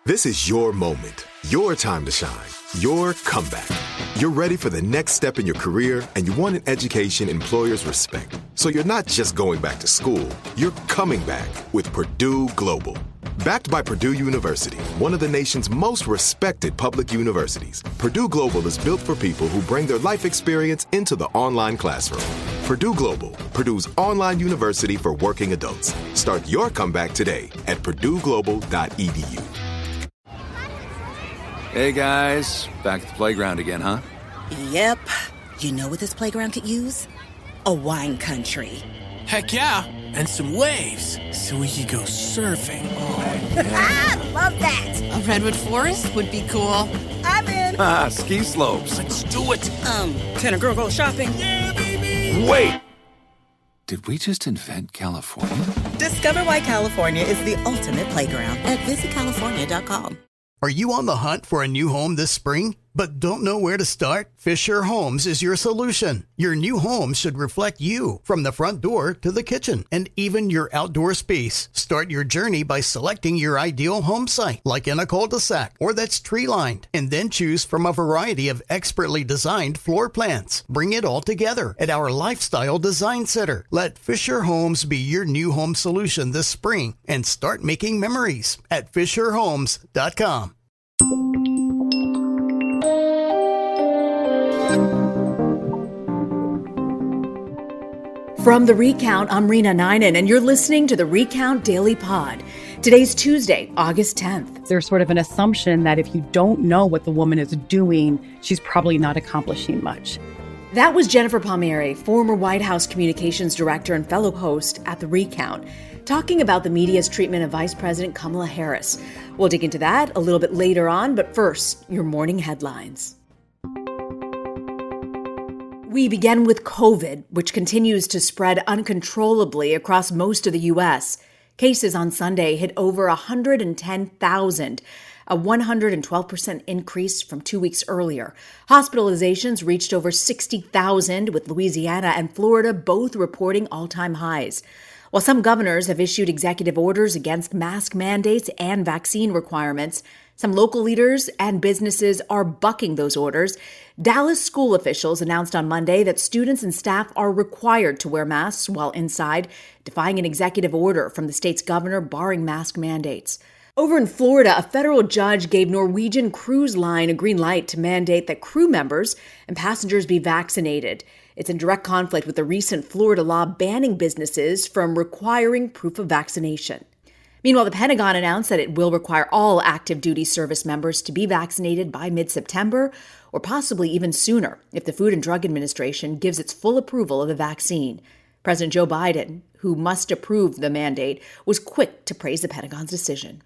This is your moment, your time to shine, your comeback. You're ready for the next step in your career, and you want an education employers respect. So you're not just going back to school, you're coming back with Purdue Global. Backed by Purdue University, one of the nation's most respected public universities, Purdue Global is built for people who bring their life experience into the online classroom. Purdue Global, Purdue's online university for working adults. Start your comeback today at purdueglobal.edu. Hey guys, back at the playground again, huh? Yep. You know what this playground could use? A wine country. Heck yeah, and some waves, so we could go surfing. Oh, yeah. Ah, love that. A redwood forest would be cool. I'm in. Ah, ski slopes. Let's do it. Can a girl go shopping? Yeah, baby. Wait! Did we just invent California? Discover why California is the ultimate playground at visitcalifornia.com. Are you on the hunt for a new home this spring, but don't know where to start? Fisher Homes is your solution. Your new home should reflect you, from the front door to the kitchen, and even your outdoor space. Start your journey by selecting your ideal home site, like in a cul-de-sac or that's tree-lined, and then choose from a variety of expertly designed floor plans. Bring it all together at our Lifestyle Design Center. Let Fisher Homes be your new home solution this spring and start making memories at FisherHomes.com. From The Recount, I'm Rena Ninan, and you're listening to The Recount Daily Pod. Today's Tuesday, August 10th. There's sort of an assumption that if you don't know what the woman is doing, she's probably not accomplishing much. That was Jennifer Palmieri, former White House communications director and fellow host at The Recount, talking about the media's treatment of Vice President Kamala Harris. We'll dig into that a little bit later on, but first, your morning headlines. We begin with COVID, which continues to spread uncontrollably across most of the U.S. Cases on Sunday hit over 110,000, a 112% increase from 2 weeks earlier. Hospitalizations reached over 60,000, with Louisiana and Florida both reporting all-time highs. While some governors have issued executive orders against mask mandates and vaccine requirements, some local leaders and businesses are bucking those orders. Dallas school officials announced on Monday that students and staff are required to wear masks while inside, defying an executive order from the state's governor barring mask mandates. Over in Florida, a federal judge gave Norwegian Cruise Line a green light to mandate that crew members and passengers be vaccinated. It's in direct conflict with the recent Florida law banning businesses from requiring proof of vaccination. Meanwhile, the Pentagon announced that it will require all active duty service members to be vaccinated by mid-September, or possibly even sooner, if the Food and Drug Administration gives its full approval of the vaccine. President Joe Biden, who must approve the mandate, was quick to praise the Pentagon's decision.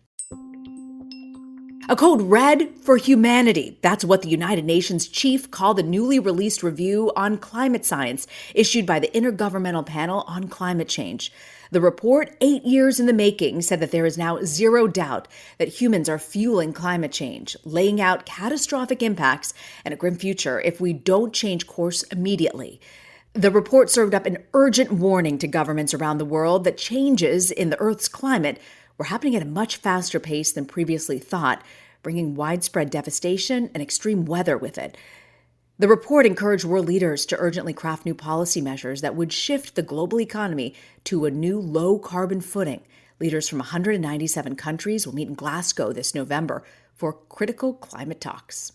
A code red for humanity. That's what the United Nations chief called the newly released review on climate science issued by the Intergovernmental Panel on Climate Change. The report, 8 years in the making, said that there is now zero doubt that humans are fueling climate change, laying out catastrophic impacts and a grim future if we don't change course immediately. The report served up an urgent warning to governments around the world that changes in the Earth's climate were happening at a much faster pace than previously thought, bringing widespread devastation and extreme weather with it. The report encouraged world leaders to urgently craft new policy measures that would shift the global economy to a new low-carbon footing. Leaders from 197 countries will meet in Glasgow this November for critical climate talks.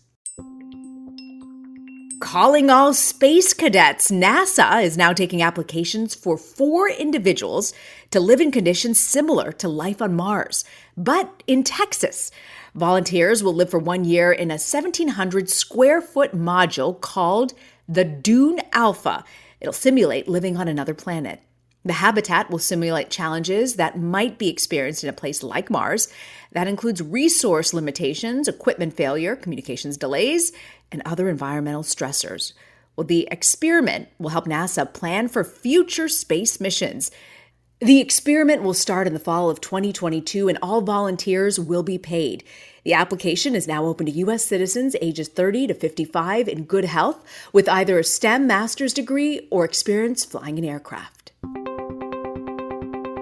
Calling all space cadets, NASA is now taking applications for 4 individuals to live in conditions similar to life on Mars, but in Texas. Volunteers will live for 1 year in a 1,700 square foot module called the Dune Alpha. It'll simulate living on another planet. The habitat will simulate challenges that might be experienced in a place like Mars. That includes resource limitations, equipment failure, communications delays, and other environmental stressors. Well, the experiment will help NASA plan for future space missions. The experiment will start in the fall of 2022, and all volunteers will be paid. The application is now open to U.S. citizens ages 30 to 55 in good health with either a STEM master's degree or experience flying an aircraft.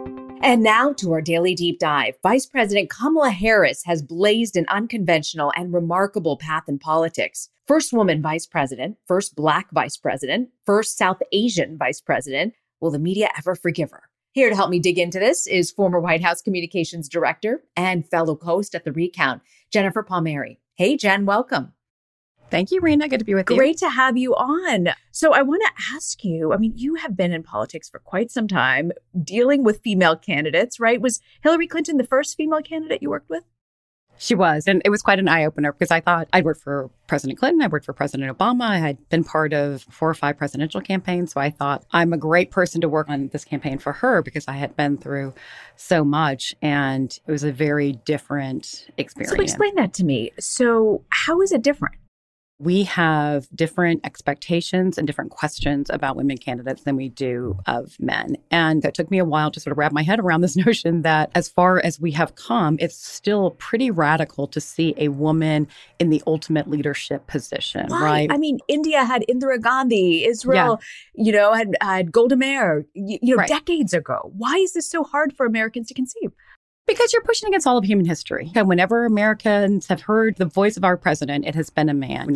And now to our daily deep dive. Vice President Kamala Harris has blazed an unconventional and remarkable path in politics. First woman vice president, first Black vice president, first South Asian vice president. Will the media ever forgive her? Here to help me dig into this is former White House Communications Director and fellow host at The Recount, Jennifer Palmieri. Hey, Jen, welcome. Thank you, Rena. Good to be with you. Great to have you on. So I want to ask you, you have been in politics for quite some time, dealing with female candidates, right? Was Hillary Clinton the first female candidate you worked with? She was. And it was quite an eye-opener because I thought I'd worked for President Clinton. I worked for President Obama. I had been part of 4 or 5 presidential campaigns. So I thought I'm a great person to work on this campaign for her because I had been through so much. And it was a very different experience. So explain that to me. So how is it different? We have different expectations and different questions about women candidates than we do of men. And it took me a while to sort of wrap my head around this notion that as far as we have come, it's still pretty radical to see a woman in the ultimate leadership position, right? India had Indira Gandhi, Israel, had Golda Meir, Right. decades ago. Why is this so hard for Americans to conceive? Because you're pushing against all of human history. And whenever Americans have heard the voice of our president, it has been a man.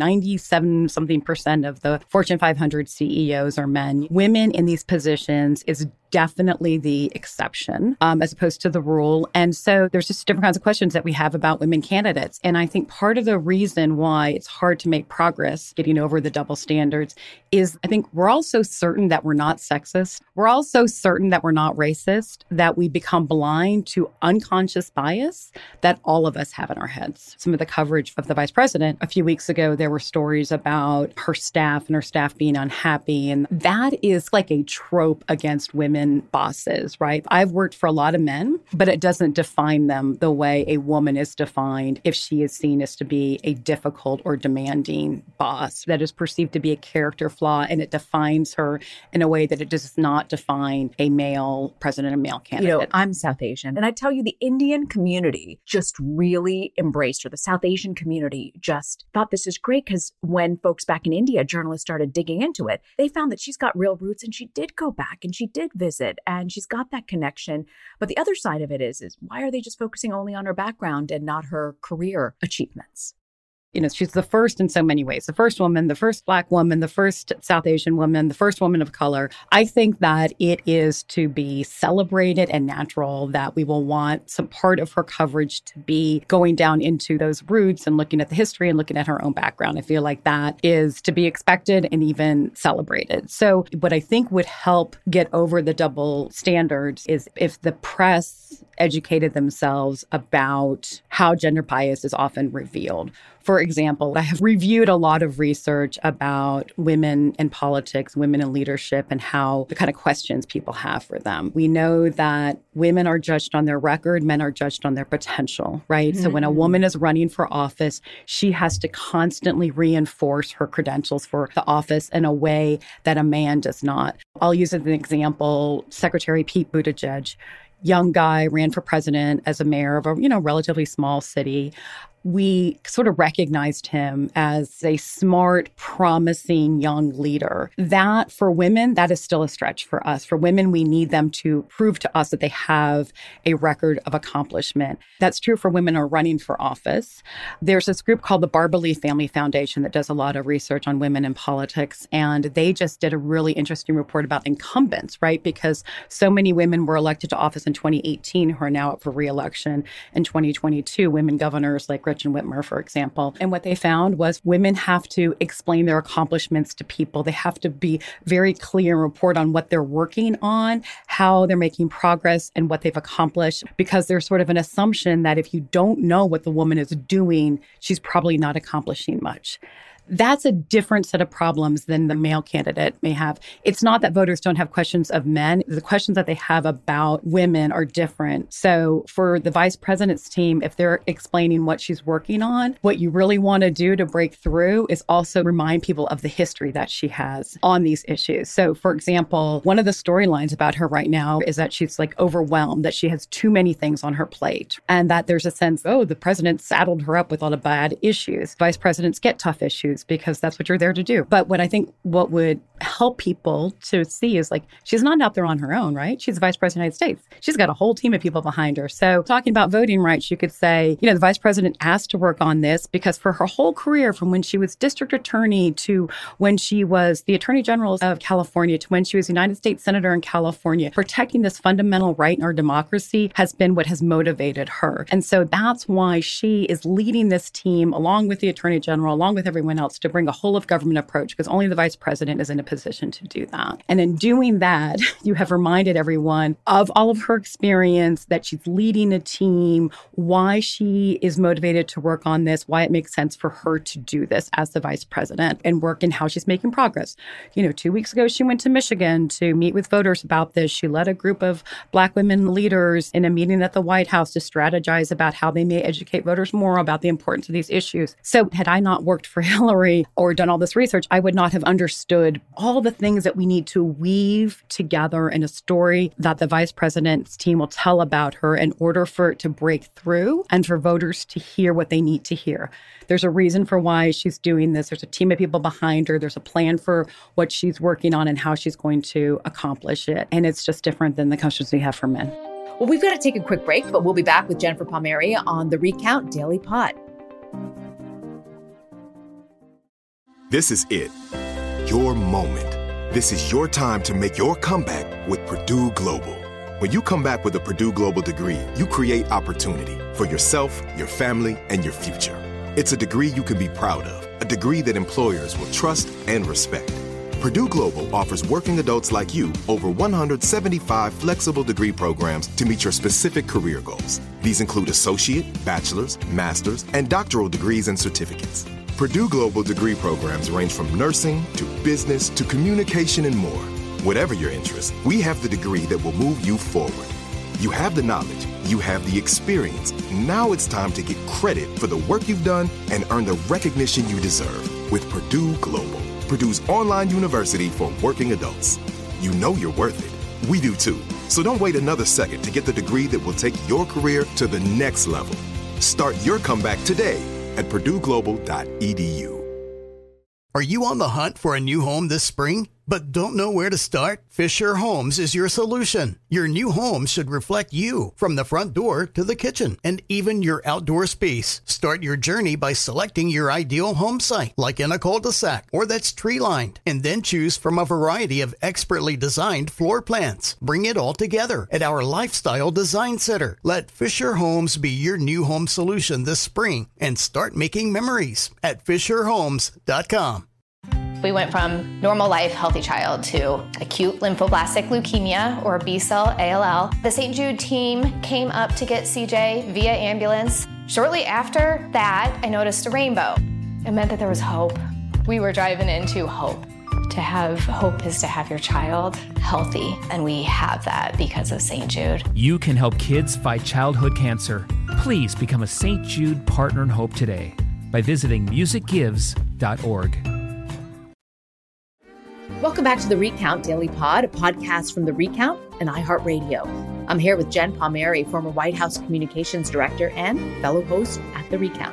97% of the Fortune 500 CEOs are men. Women in these positions is definitely the exception as opposed to the rule. And so there's just different kinds of questions that we have about women candidates. And I think part of the reason why it's hard to make progress getting over the double standards is I think we're all so certain that we're not sexist. We're all so certain that we're not racist that we become blind to unconscious bias that all of us have in our heads. Some of the coverage of the vice president a few weeks ago, there were stories about her staff and her staff being unhappy. And that is like a trope against women bosses, right? I've worked for a lot of men, but it doesn't define them the way a woman is defined if she is seen as to be a difficult or demanding boss. That is perceived to be a character flaw, and it defines her in a way that it does not define a male president, a male candidate. I'm South Asian, and I tell you, the Indian community just really embraced her. The South Asian community just thought this is great because when folks back in India, journalists started digging into it, they found that she's got real roots and she did go back and she did visit and she's got that connection. But the other side of it is why are they just focusing only on her background and not her career achievements? She's the first in so many ways. The first woman, the first Black woman, the first South Asian woman, the first woman of color. I think that it is to be celebrated and natural that we will want some part of her coverage to be going down into those roots and looking at the history and looking at her own background. I feel like that is to be expected and even celebrated. So what I think would help get over the double standards is if the press educated themselves about how gender bias is often revealed. For example, I have reviewed a lot of research about women in politics, women in leadership, and how the kind of questions people have for them. We know that women are judged on their record, men are judged on their potential, right? Mm-hmm. So when a woman is running for office, she has to constantly reinforce her credentials for the office in a way that a man does not. I'll use as an example, Secretary Pete Buttigieg. Young guy, ran for president as a mayor of a, relatively small city. We sort of recognized him as a smart, promising young leader. That for women, that is still a stretch for us. For women, we need them to prove to us that they have a record of accomplishment. That's true for women who are running for office. There's this group called the Barbara Lee Family Foundation that does a lot of research on women in politics. And they just did a really interesting report about incumbents, right? Because so many women were elected to office in 2018 who are now up for re-election in 2022. Women governors like Gretchen Whitmer, for example. And what they found was women have to explain their accomplishments to people. They have to be very clear and report on what they're working on, how they're making progress, and what they've accomplished, because there's sort of an assumption that if you don't know what the woman is doing, she's probably not accomplishing much. That's a different set of problems than the male candidate may have. It's not that voters don't have questions of men. The questions that they have about women are different. So for the vice president's team, if they're explaining what she's working on, what you really want to do to break through is also remind people of the history that she has on these issues. So for example, one of the storylines about her right now is that she's overwhelmed, that she has too many things on her plate, and that there's a sense, the president saddled her up with all the bad issues. Vice presidents get tough issues. meetings because that's what you're there to do. But what would help people to see is like, she's not out there on her own, right? She's the vice president of the United States. She's got a whole team of people behind her. So talking about voting rights, you could say, the vice president asked to work on this because for her whole career, from when she was district attorney to when she was the attorney general of California to when she was United States senator in California, protecting this fundamental right in our democracy has been what has motivated her. And so that's why she is leading this team along with the attorney general, along with everyone else, to bring a whole of government approach because only the vice president is in a position to do that. And in doing that, you have reminded everyone of all of her experience, that she's leading a team, why she is motivated to work on this, why it makes sense for her to do this as the vice president and work in how she's making progress. 2 weeks ago, she went to Michigan to meet with voters about this. She led a group of Black women leaders in a meeting at the White House to strategize about how they may educate voters more about the importance of these issues. So had I not worked for Hillary or done all this research, I would not have understood all the things that we need to weave together in a story that the vice president's team will tell about her in order for it to break through and for voters to hear what they need to hear. There's a reason for why she's doing this. There's a team of people behind her. There's a plan for what she's working on and how she's going to accomplish it. And it's just different than the questions we have for men. Well, we've got to take a quick break, but we'll be back with Jennifer Palmieri on the Recount Daily Pod. This is it. Your moment. This is your time to make your comeback with Purdue Global. When you come back with a Purdue Global degree, you create opportunity for yourself, your family, and your future. It's a degree you can be proud of, a degree that employers will trust and respect. Purdue Global offers working adults like you over 175 flexible degree programs to meet your specific career goals. These include associate, bachelor's, master's, and doctoral degrees and certificates. Purdue Global degree programs range from nursing to business to communication and more. Whatever your interest, we have the degree that will move you forward. You have the knowledge, you have the experience. Now it's time to get credit for the work you've done and earn the recognition you deserve with Purdue Global, Purdue's online university for working adults. You know you're worth it. We do too. So don't wait another second to get the degree that will take your career to the next level. Start your comeback today at purdueglobal.edu. Are you on the hunt for a new home this spring, but don't know where to start? Fisher Homes is your solution. Your new home should reflect you, from the front door to the kitchen, and even your outdoor space. Start your journey by selecting your ideal home site, like in a cul-de-sac or that's tree-lined, and then choose from a variety of expertly designed floor plans. Bring it all together at our Lifestyle Design Center. Let Fisher Homes be your new home solution this spring and start making memories at FisherHomes.com. We went from normal life, healthy child to acute lymphoblastic leukemia, or B-cell ALL. The St. Jude team came up to get CJ via ambulance. Shortly after that, I noticed a rainbow. It meant that there was hope. We were driving into hope. To have hope is to have your child healthy, and we have that because of St. Jude. You can help kids fight childhood cancer. Please become a St. Jude Partner in Hope today by visiting musicgives.org. Welcome back to the Recount Daily Pod, a podcast from The Recount and iHeartRadio. I'm here with Jen Palmieri, former White House Communications Director and fellow host at The Recount.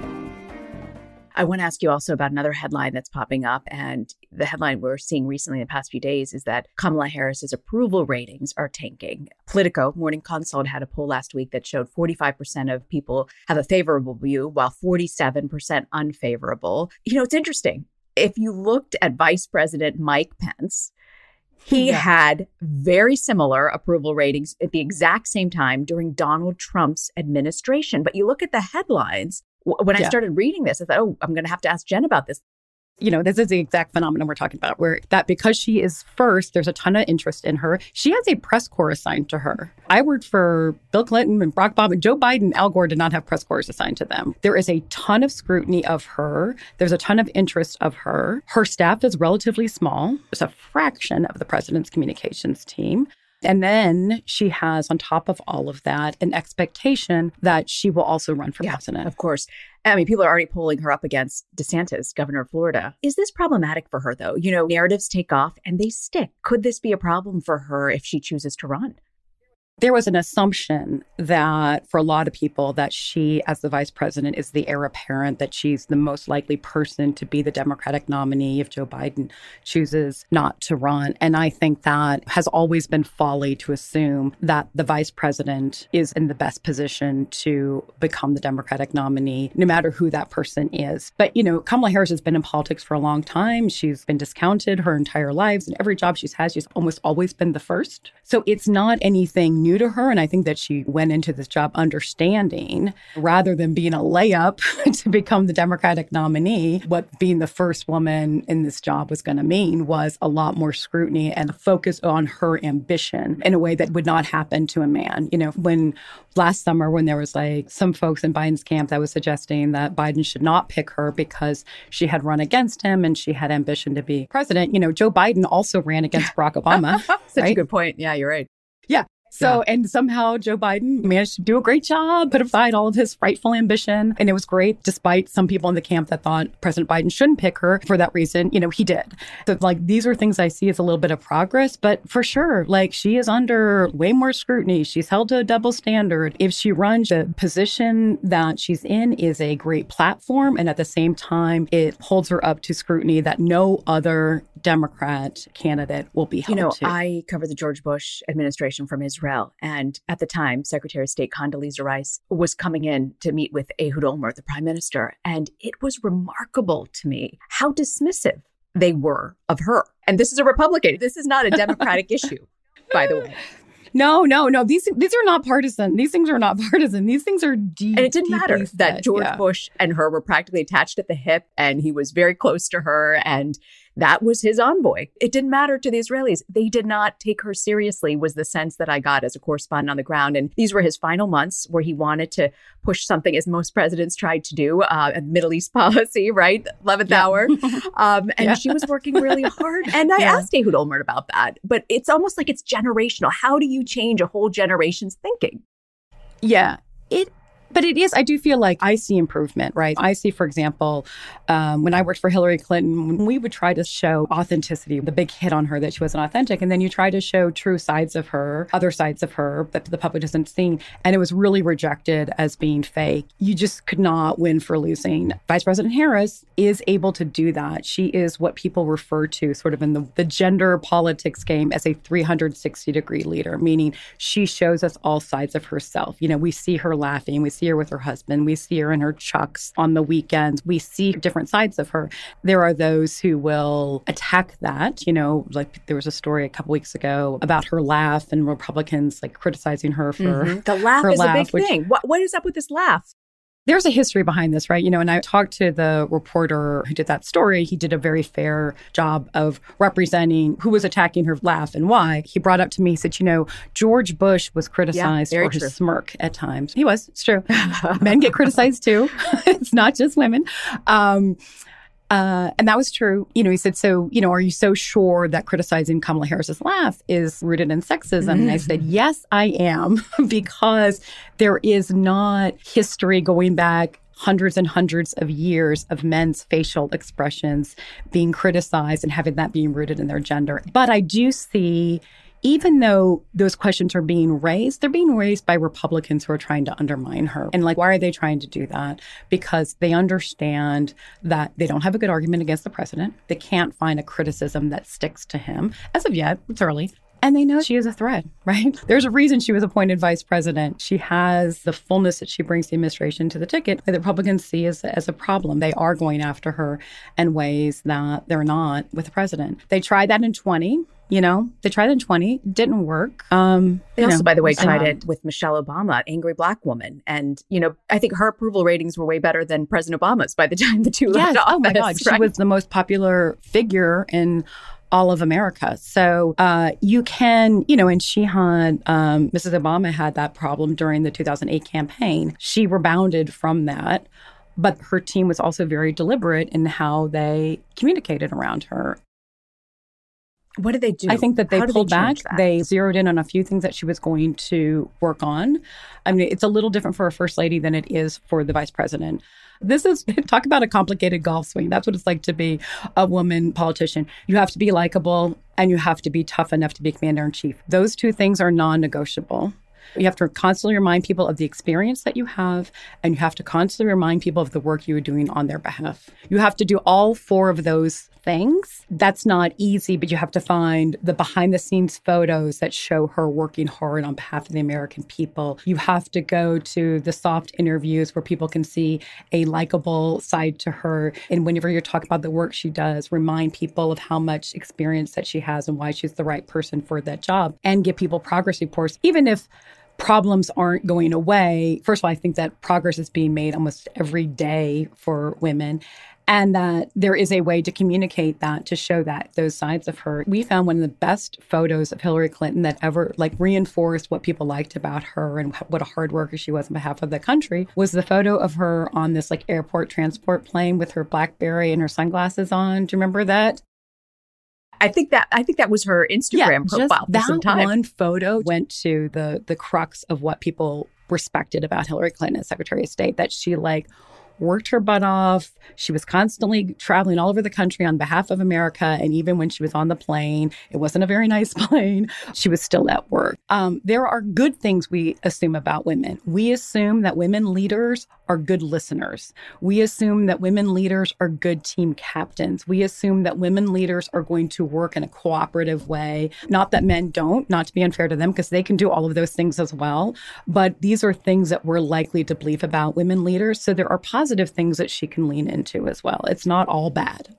I want to ask you also about another headline that's popping up. And the headline we're seeing recently in the past few days is that Kamala Harris's approval ratings are tanking. Politico, Morning Consult, had a poll last week that showed 45% of people have a favorable view, while 47% unfavorable. It's interesting. If you looked at Vice President Mike Pence, he had very similar approval ratings at the exact same time during Donald Trump's administration. But you look at the headlines. When I started reading this, I thought, I'm going to have to ask Jen about this. This is the exact phenomenon we're talking about, where that because she is first, there's a ton of interest in her. She has a press corps assigned to her. I worked for Bill Clinton and Barack Obama. Joe Biden, Al Gore did not have press corps assigned to them. There is a ton of scrutiny of her. There's a ton of interest of her. Her staff is relatively small. It's a fraction of the president's communications team. And then she has, on top of all of that, an expectation that she will also run for president. Of course. I mean, people are already polling her up against DeSantis, governor of Florida. Is this problematic for her, though? Narratives take off and they stick. Could this be a problem for her if she chooses to run? There was an assumption that for a lot of people that she, as the vice president, is the heir apparent, that she's the most likely person to be the Democratic nominee if Joe Biden chooses not to run. And I think that has always been folly to assume that the vice president is in the best position to become the Democratic nominee, no matter who that person is. But, Kamala Harris has been in politics for a long time. She's been discounted her entire lives. And every job she's had, she's almost always been the first. So it's not anything new to her. And I think that she went into this job understanding, rather than being a layup to become the Democratic nominee, what being the first woman in this job was going to mean was a lot more scrutiny and a focus on her ambition in a way that would not happen to a man. When last summer, when there was some folks in Biden's camp that was suggesting that Biden should not pick her because she had run against him and she had ambition to be president, Joe Biden also ran against Barack Obama. Such a good point. Yeah, you're right. Yeah. So, and somehow Joe Biden managed to do a great job, put aside all of his frightful ambition. And it was great, despite some people in the camp that thought President Biden shouldn't pick her for that reason. He did. So these are things I see as a little bit of progress. But for sure, she is under way more scrutiny. She's held to a double standard. If she runs, the position that she's in is a great platform. And at the same time, it holds her up to scrutiny that no other Democrat candidate will be held to. I covered the George Bush administration from Israel. And at the time, Secretary of State Condoleezza Rice was coming in to meet with Ehud Olmert, the prime minister. And it was remarkable to me how dismissive they were of her. And this is a Republican. This is not a Democratic issue, by the way. No. These are not partisan. These things are not partisan. These things are deep. And it didn't matter that George Bush and her were practically attached at the hip, and he was very close to her, and that was his envoy. It didn't matter to the Israelis. They did not take her seriously, was the sense that I got as a correspondent on the ground. And these were his final months where he wanted to push something, as most presidents tried to do, a Middle East policy, right? 11th hour. And she was working really hard. And I asked Ehud Olmert about that. But it's almost like it's generational. How do you change a whole generation's thinking? Yeah. But it is, I do feel like I see improvement, right? I see, for example, when I worked for Hillary Clinton, we would try to show authenticity, the big hit on her that she wasn't authentic. And then you try to show true sides of her, other sides of her that the public doesn't see. And it was really rejected as being fake. You just could not win for losing. Vice President Harris is able to do that. She is what people refer to sort of in the gender politics game as a 360-degree leader, meaning she shows us all sides of herself. We see her laughing. We see her with her husband. We see her in her chucks on the weekends. We see different sides of her. There are those who will attack that. There was a story a couple weeks ago about her laugh and Republicans criticizing her for the laugh is a big thing. What is up with this laugh? There's a history behind this, right? And I talked to the reporter who did that story. He did a very fair job of representing who was attacking her laugh and why. He brought up to me, he said, George Bush was criticized for his smirk at times. He was, it's true. Men get criticized too. It's not just women. And that was true. He said, so, are you so sure that criticizing Kamala Harris's laugh is rooted in sexism? And I said, yes, I am, because there is not history going back hundreds and hundreds of years of men's facial expressions being criticized and having that being rooted in their gender. But I do see, even though those questions are being raised, they're being raised by Republicans who are trying to undermine her. And why are they trying to do that? Because they understand that they don't have a good argument against the president. They can't find a criticism that sticks to him. As of yet, it's early. And they know she is a threat, right? There's a reason she was appointed vice president. She has the fullness that she brings the administration to the ticket that the Republicans see as a problem. They are going after her in ways that they're not with the president. They tried that in 20. They tried it in 20, didn't work. They also, by the way, tried it with Michelle Obama, angry Black woman. And, I think her approval ratings were way better than President Obama's by the time the two left office. Oh my God. Right? She was the most popular figure in all of America. So you can, and she had, Mrs. Obama had that problem during the 2008 campaign. She rebounded from that. But her team was also very deliberate in how they communicated around her. What did they do? I think that they pulled back. They zeroed in on a few things that she was going to work on. I mean, it's a little different for a first lady than it is for the vice president. This is, talk about a complicated golf swing. That's what it's like to be a woman politician. You have to be likable and you have to be tough enough to be commander in chief. Those two things are non-negotiable. You have to constantly remind people of the experience that you have, and you have to constantly remind people of the work you are doing on their behalf. You have to do all 4 of those things. That's not easy, but you have to find the behind the scenes photos that show her working hard on behalf of the American people. You have to go to the soft interviews where people can see a likable side to her. And whenever you're talking about the work she does, remind people of how much experience that she has and why she's the right person for that job, and give people progress reports, even if problems aren't going away. First of all, I think that progress is being made almost every day for women, and that there is a way to communicate that, to show that those sides of her. We found one of the best photos of Hillary Clinton that ever reinforced what people liked about her and what a hard worker she was on behalf of the country, was the photo of her on this airport transport plane with her BlackBerry and her sunglasses on. Do you remember that? I think that was her Instagram profile for some time. That one photo went to the crux of what people respected about Hillary Clinton as Secretary of State, that she worked her butt off. She was constantly traveling all over the country on behalf of America. And even when she was on the plane, it wasn't a very nice plane, she was still at work. There are good things we assume about women. We assume that women leaders are good listeners. We assume that women leaders are good team captains. We assume that women leaders are going to work in a cooperative way. Not that men don't, not to be unfair to them, because they can do all of those things as well. But these are things that we're likely to believe about women leaders. So there are positive things that she can lean into as well. It's not all bad.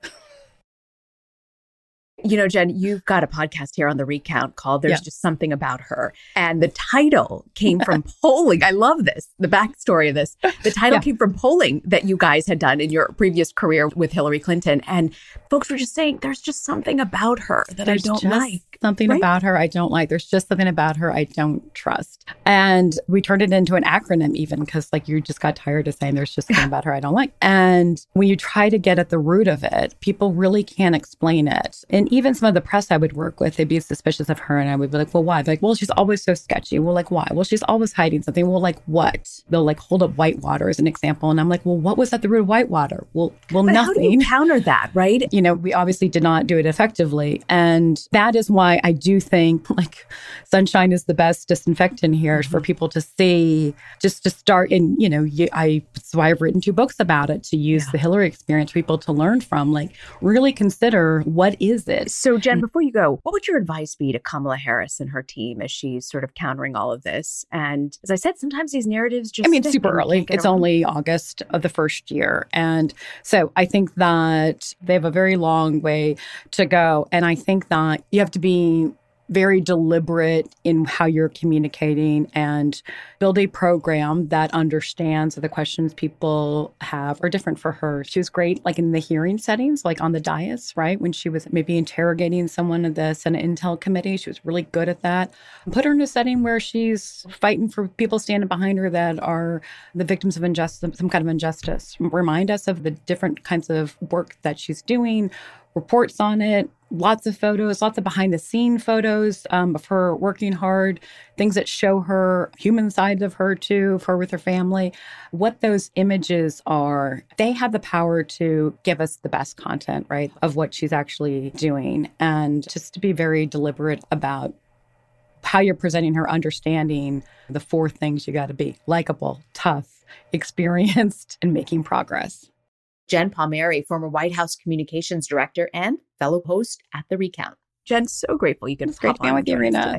You know, Jen, you've got a podcast here on The Recount called There's Just Something About Her. And the title came from polling. I love this, the backstory of this. The title came from polling that you guys had done in your previous career with Hillary Clinton. And folks were just saying, there's just something about her that I don't like. Something about her I don't like. There's just something about her I don't trust. And we turned it into an acronym even, because you just got tired of saying there's just something about her I don't like. And when you try to get at the root of it, people really can't explain it. And even some of the press I would work with, they'd be suspicious of her. And I would be like, well, why? They're like, well, she's always so sketchy. Well, why? Well, she's always hiding something. Well, what? They'll hold up Whitewater as an example. And I'm like, well, what was at the root of Whitewater? Well, but nothing. How do you counter that, right? We obviously did not do it effectively. And that is why I do think sunshine is the best disinfectant here for people to see, just to start. And, that's why I've written 2 books about it, to use the Hillary experience for people to learn from, really consider, what is it? So Jen, before you go, what would your advice be to Kamala Harris and her team as she's sort of countering all of this? And as I said, sometimes these narratives just it's super early. It's only August of the first year. And so I think that they have a very long way to go. And I think that you have to be very deliberate in how you're communicating and build a program that understands that the questions people have are different for her. She was great, in the hearing settings, on the dais, right? When she was maybe interrogating someone at the Senate Intel Committee, she was really good at that. Put her in a setting where she's fighting for people standing behind her that are the victims of injustice, some kind of injustice. Remind us of the different kinds of work that she's doing, reports on it, lots of photos, lots of behind-the-scene photos of her working hard, things that show her human side of her, too, of her with her family. What those images are, they have the power to give us the best content, right, of what she's actually doing. And just to be very deliberate about how you're presenting her, understanding the 4 things you got to be: likable, tough, experienced, and making progress. Jen Palmieri, former White House communications director and fellow host at The Recount. Jen, so grateful you could hop on with you, Rena.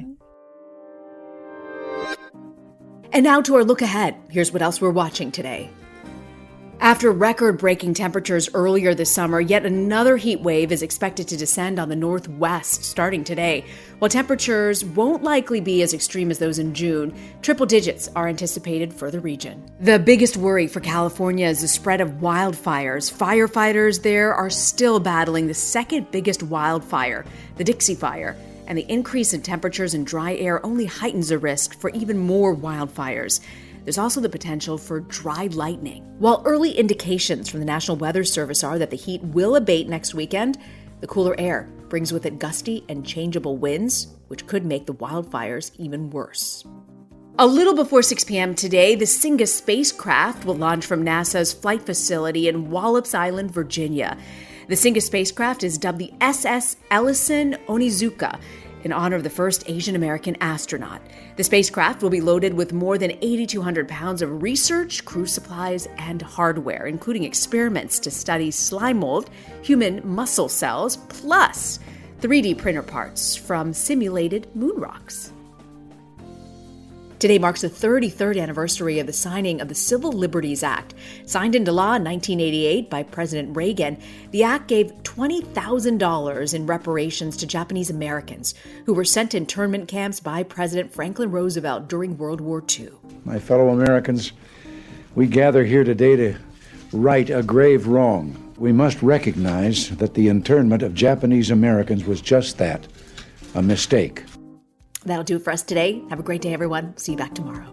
And now to our look ahead. Here's what else we're watching today. After record-breaking temperatures earlier this summer, yet another heat wave is expected to descend on the Northwest starting today. While temperatures won't likely be as extreme as those in June, triple digits are anticipated for the region. The biggest worry for California is the spread of wildfires. Firefighters there are still battling the second biggest wildfire, the Dixie Fire. And the increase in temperatures and dry air only heightens the risk for even more wildfires. There's also the potential for dry lightning. While early indications from the National Weather Service are that the heat will abate next weekend, the cooler air brings with it gusty and changeable winds, which could make the wildfires even worse. A little before 6 p.m. today, the Singa spacecraft will launch from NASA's flight facility in Wallops Island, Virginia. The Singa spacecraft is dubbed the SS Ellison Onizuka. in honor of the first Asian American astronaut. The spacecraft will be loaded with more than 8,200 pounds of research, crew supplies, and hardware, including experiments to study slime mold, human muscle cells, plus 3D printer parts from simulated moon rocks. Today marks the 33rd anniversary of the signing of the Civil Liberties Act. Signed into law in 1988 by President Reagan, the act gave $20,000 in reparations to Japanese Americans who were sent to internment camps by President Franklin Roosevelt during World War II. My fellow Americans, we gather here today to right a grave wrong. We must recognize that the internment of Japanese Americans was just that, a mistake. That'll do it for us today. Have a great day, everyone. See you back tomorrow.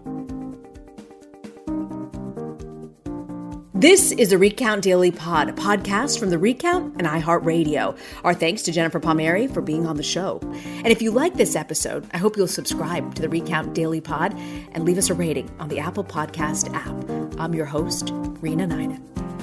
This is the Recount Daily Pod, a podcast from The Recount and iHeartRadio. Our thanks to Jennifer Palmieri for being on the show. And if you like this episode, I hope you'll subscribe to the Recount Daily Pod and leave us a rating on the Apple Podcast app. I'm your host, Rena Ninan.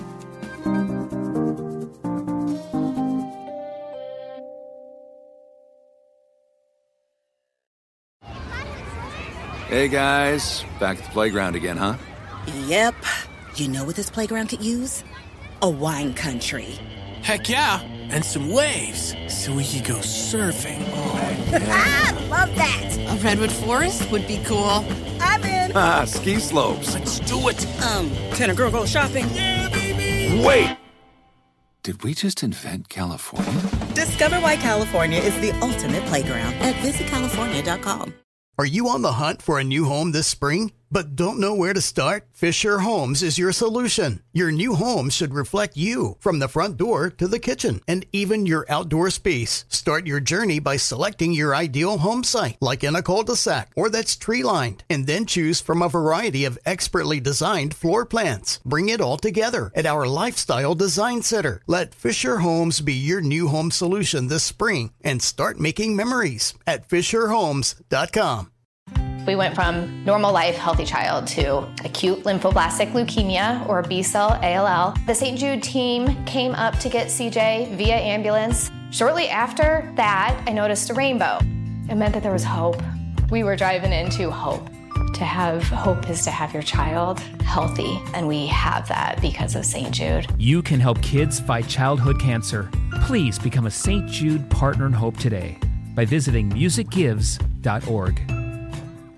Hey guys, back at the playground again, huh? Yep. You know what this playground could use? A wine country. Heck yeah, and some waves so we could go surfing. Oh, yeah. I love that. A redwood forest would be cool. I'm in. Ski slopes. Let's do it. Can a girl go shopping? Yeah, baby. Wait! Did we just invent California? Discover why California is the ultimate playground at visitcalifornia.com. Are you on the hunt for a new home this spring, but don't know where to start? Fisher Homes is your solution. Your new home should reflect you, from the front door to the kitchen, and even your outdoor space. Start your journey by selecting your ideal home site, like in a cul-de-sac or that's tree-lined, and then choose from a variety of expertly designed floor plans. Bring it all together at our Lifestyle Design Center. Let Fisher Homes be your new home solution this spring and start making memories at FisherHomes.com. We went from normal life, healthy child to acute lymphoblastic leukemia, or B-cell ALL. The St. Jude team came up to get CJ via ambulance. Shortly after that, I noticed a rainbow. It meant that there was hope. We were driving into hope. To have hope is to have your child healthy, and we have that because of St. Jude. You can help kids fight childhood cancer. Please become a St. Jude Partner in Hope today by visiting musicgives.org.